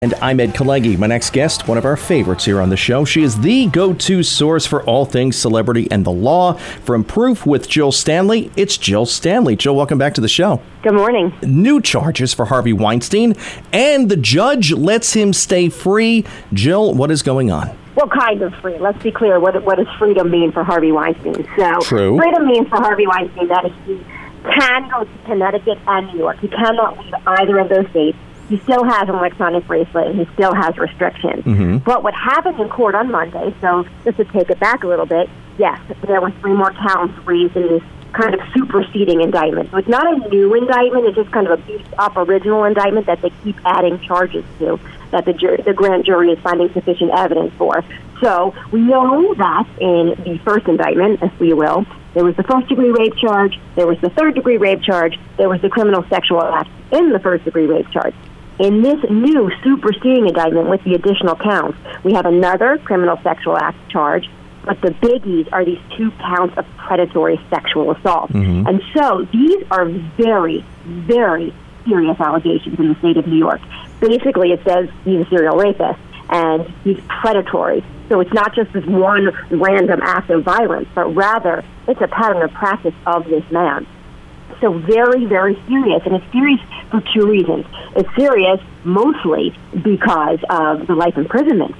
And I'm Ed Kalegi. My next guest, one of our favorites here on the show. She is the go-to source for all things celebrity and the law. From Proof with Jill Stanley, it's Jill Stanley. Jill, welcome back to the show. Good morning. New charges for Harvey Weinstein, and the judge lets him stay free. Jill, what is going on? Well, kind of free. Let's be clear. What does freedom mean for Harvey Weinstein? So, True. Freedom means for Harvey Weinstein that he can go to Connecticut and New York. He cannot leave either of those states. He still has an electronic bracelet, and he still has restrictions. Mm-hmm. But what happened in court on Monday, so just to take it back a little bit, yes, there were 3 more counts raised in this kind of superseding indictment. So it's not a new indictment, it's just kind of a beefed-up original indictment that they keep adding charges to, that the grand jury is finding sufficient evidence for. So we know that in the first indictment, if we will, there was the first-degree rape charge, there was the third-degree rape charge, there was the criminal sexual act in the first-degree rape charge. In this new superseding indictment with the additional counts, we have another criminal sexual act charge, but the biggies are these 2 counts of predatory sexual assault. Mm-hmm. And so these are very, very serious allegations in the state of New York. Basically, it says he's a serial rapist and he's predatory. So it's not just this one random act of violence, but rather it's a pattern of practice of this man. So very, very serious, and it's serious for 2 reasons. It's serious mostly because of the life imprisonment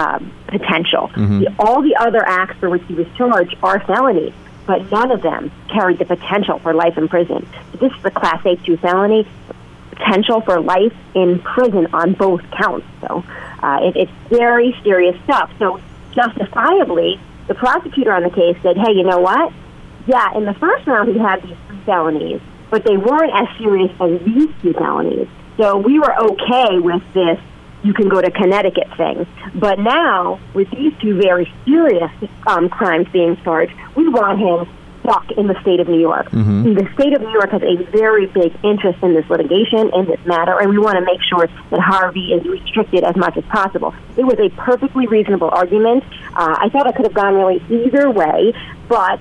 potential. Mm-hmm. All the other acts for which he was charged are felonies, but none of them carried the potential for life in prison. So this is a Class A2 felony, potential for life in prison on both counts. So it's very serious stuff. So justifiably, the prosecutor on the case said, hey, you know what? Yeah, in the first round he had these 3 felonies, but they weren't as serious as these 2 felonies. So we were okay with this, you can go to Connecticut thing. But now, with these 2 very serious crimes being charged, we want him stuck in the state of New York. Mm-hmm. The state of New York has a very big interest in this litigation, in this matter, and we want to make sure that Harvey is restricted as much as possible. It was a perfectly reasonable argument. I thought it could have gone really either way, but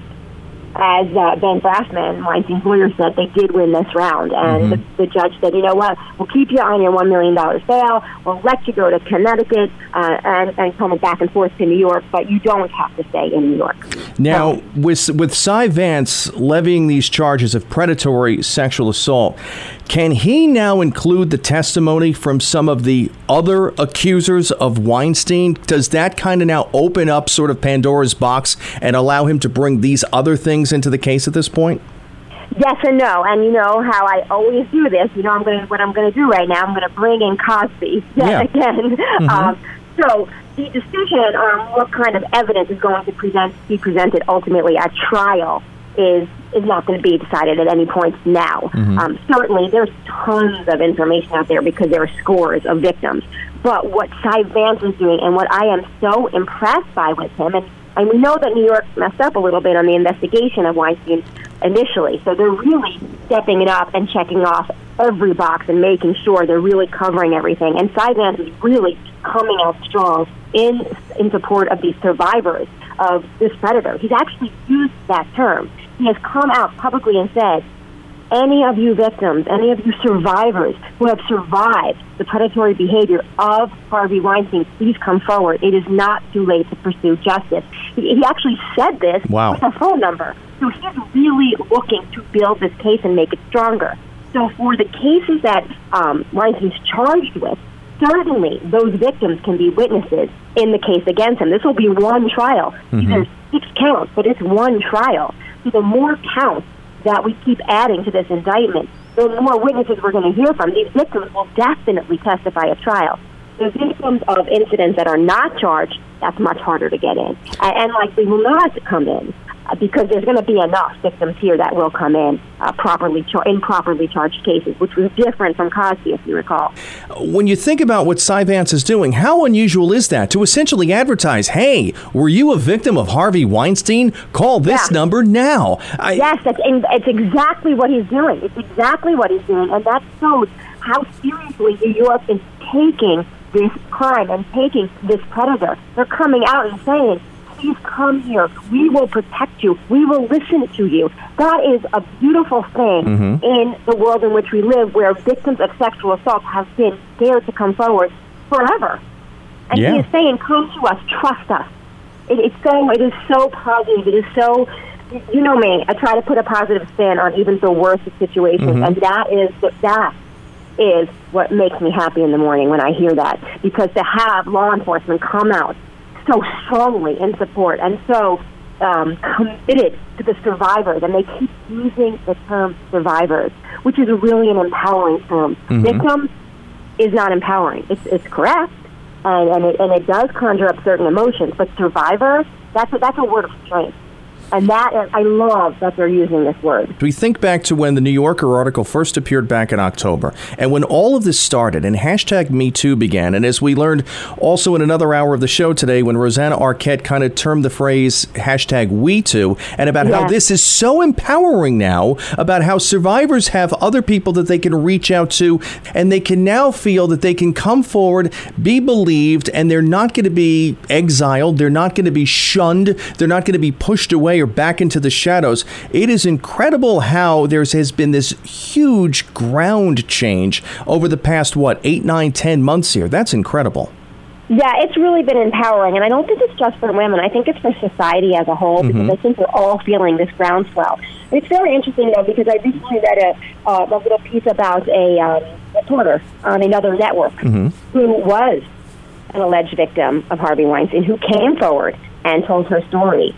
as Ben Brafman, Weinstein's lawyer, said, they did win this round. And Mm-hmm. the judge said, you know what, we'll keep you on your $1 million bail. We'll let you go to Connecticut and come back and forth to New York, but you don't have to stay in New York. Now, with Cy Vance levying these charges of predatory sexual assault, can he now include the testimony from some of the other accusers of Weinstein? Does that kind of now open up sort of Pandora's box and allow him to bring these other things into the case at this point? Yes and no, and you know how I always do this. You know what I'm going to do right now. I'm going to bring in Cosby yet again. Mm-hmm. So the decision on what kind of evidence is going to be presented ultimately at trial is not going to be decided at any point now. Mm-hmm. Certainly, there's tons of information out there because there are scores of victims. But what Cy Vance is doing, and what I am so impressed by with him, and we know that New York messed up a little bit on the investigation of Weinstein initially, so they're really stepping it up and checking off every box and making sure they're really covering everything. And Cy Vance is really coming out strong in support of these survivors of this predator. He's actually used that term. He has come out publicly and said, any of you victims, any of you survivors who have survived the predatory behavior of Harvey Weinstein, please come forward. It is not too late to pursue justice. He actually said this with a phone number. So he's really looking to build this case and make it stronger. So for the cases that Weinstein's charged with, certainly those victims can be witnesses in the case against him. This will be one trial. Mm-hmm. There's 6 counts, but it's one trial. So the more counts that we keep adding to this indictment, the more witnesses we're going to hear from. These victims will definitely testify at trial. The victims of incidents that are not charged, that's much harder to get in. And likely will not come in because there's going to be enough victims here that will come in improperly charged cases, which was different from Cosby, if you recall. When you think about what Cy Vance is doing, how unusual is that to essentially advertise, hey, were you a victim of Harvey Weinstein? Call this number now. Yes, it's exactly what he's doing. It's exactly what he's doing, and that shows how seriously New York is taking this crime and taking this predator. They're coming out and saying, please come here. We will protect you. We will listen to you. That is a beautiful thing in the world in which we live, where victims of sexual assault have been scared to come forward. forever. And Yeah. he is saying, come to us, trust us. It is so positive. It is so, you know me, I try to put a positive spin on even the worst of situations, and that is what makes me happy in the morning when I hear that. Because to have law enforcement come out so strongly in support and so committed to the survivors, and they keep using the term survivors, which is really an empowering term. Victim is not empowering. It's correct. And it does conjure up certain emotions, but survivor, that's a word of strength. And I love that they're using this word. We think back to when the New Yorker article first appeared back in October, and when all of this started and hashtag #MeToo began, and as we learned also in another hour of the show today when Rosanna Arquette kind of termed the phrase hashtag #WeToo, and about how this is so empowering now, about how survivors have other people that they can reach out to, and they can now feel that they can come forward, be believed, and they're not going to be exiled, they're not going to be shunned, they're not going to be pushed away or back into the shadows. It is incredible how there has been this huge ground change over the past, 8, 9, 10 months here. That's incredible. Yeah, it's really been empowering, and I don't think it's just for women. I think it's for society as a whole, because I think we're all feeling this groundswell. And it's very interesting, though, because I recently read a little piece about a reporter on another network who was an alleged victim of Harvey Weinstein, who came forward and told her story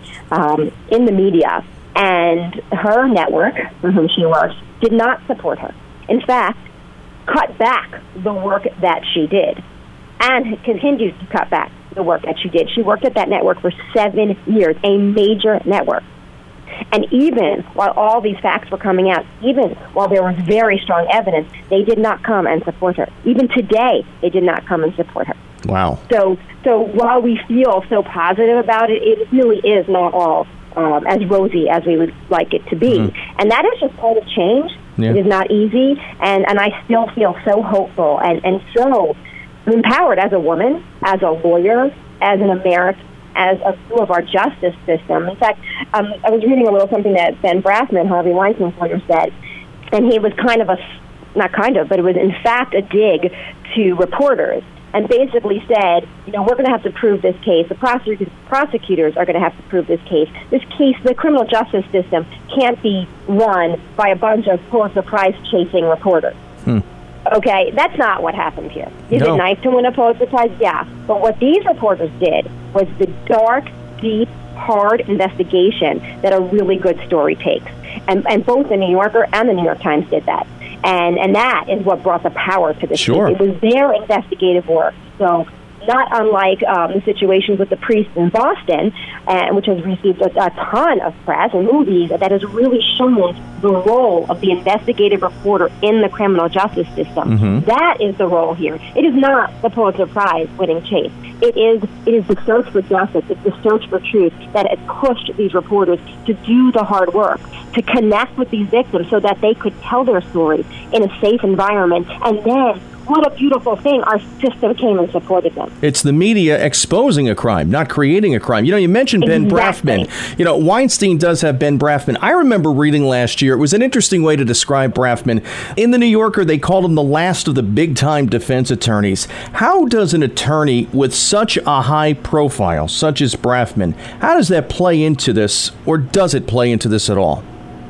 in the media. And her network, for whom she works, did not support her. In fact, cut back the work that she did and continues to cut back the work that she did. She worked at that network for 7 years, a major network. And even while all these facts were coming out, even while there was very strong evidence, they did not come and support her. Even today, they did not come and support her. Wow. So while we feel so positive about it, it really is not all as rosy as we would like it to be. And that is just part of change. Yeah. It is not easy, and I still feel so hopeful and so empowered as a woman, as a lawyer, as an American, as a tool of our justice system. In fact, I was reading a little something that Ben Brafman, Harvey Weinstein's lawyer, said, and he was but it was in fact a dig to reporters, and basically said, we're going to have to prove this case. The prosecutors are going to have to prove this case. This case, the criminal justice system, can't be run by a bunch of Pulitzer Prize-chasing reporters. Okay, that's not what happened here. Is it nice to win a Pulitzer Prize? Yeah. But what these reporters did was the dark, deep, hard investigation that a really good story takes. And both the New Yorker and the New York Times did that. And that is what brought the power to this. Sure. It was their investigative work. So not unlike the situation with the priest in Boston, which has received a ton of press and movies, that has really shown the role of the investigative reporter in the criminal justice system. That is the role here. It is not the Pulitzer Prize winning chase. It is the search for justice. It's the search for truth that has pushed these reporters to do the hard work, to connect with these victims so that they could tell their stories in a safe environment. And then, what a beautiful thing, our system came and supported them. It's the media exposing a crime, not creating a crime. You mentioned Ben Brafman. Weinstein does have Ben Brafman. I remember reading last year, it was an interesting way to describe Brafman. In the New Yorker, they called him the last of the big-time defense attorneys. How does an attorney with such a high profile, such as Brafman, how does that play into this, or does it play into this at all?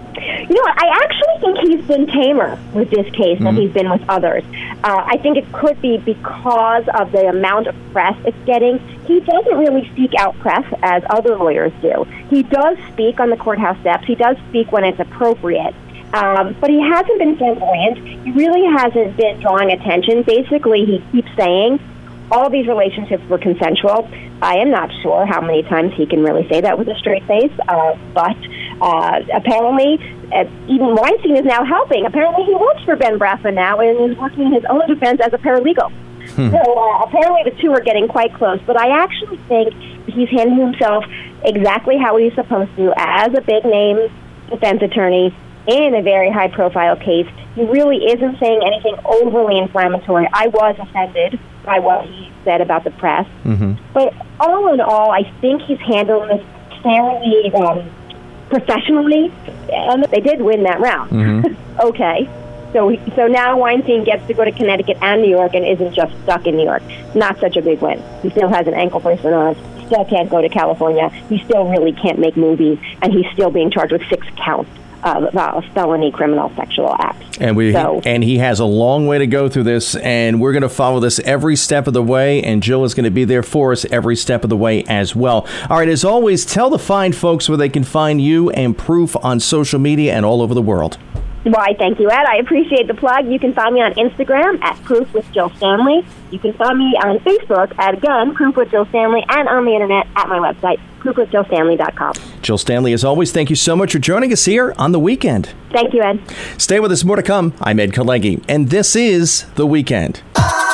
I actually think he's been tamer with this case than he's been with others. I think it could be because of the amount of press it's getting. He doesn't really seek out press as other lawyers do. He does speak on the courthouse steps. He does speak when it's appropriate. But he hasn't been flamboyant. He really hasn't been drawing attention. Basically, he keeps saying all these relationships were consensual. I am not sure how many times he can really say that with a straight face, but apparently even Weinstein is now helping. Apparently he works for Ben Brafman now and is working in his own defense as a paralegal. So apparently the two are getting quite close. But I actually think he's handling himself exactly how he's supposed to as a big-name defense attorney in a very high-profile case. He really isn't saying anything overly inflammatory. I was offended by what he said about the press. But all in all, I think he's handling this fairly professionally. And they did win that round. Okay. So now Weinstein gets to go to Connecticut and New York and isn't just stuck in New York. Not such a big win. He still has an ankle bracelet on. He still can't go to California. He still really can't make movies. And he's still being charged with 6 counts of felony criminal sexual acts. And he has a long way to go through this, and we're going to follow this every step of the way, and Jill is going to be there for us every step of the way as well. All right, as always, tell the fine folks where they can find you and Proof on social media and all over the world. Why, thank you, Ed. I appreciate the plug. You can find me on Instagram at Proof with Jill Stanley. You can find me on Facebook at, again, Proof with Jill Stanley, and on the internet at my website, proofwithjillstanley.com. Jill Stanley, as always, thank you so much for joining us here on The Weekend. Thank you, Ed. Stay with us. More to come. I'm Ed Kalegi, and this is The Weekend.